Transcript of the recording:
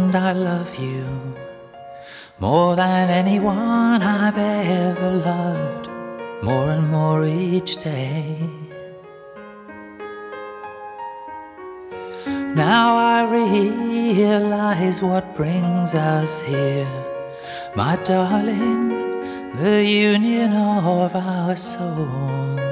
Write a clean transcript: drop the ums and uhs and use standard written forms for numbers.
and I love you more than anyone I've ever loved, more and more each day. Now I realize what brings us here, my darling, the union of our souls.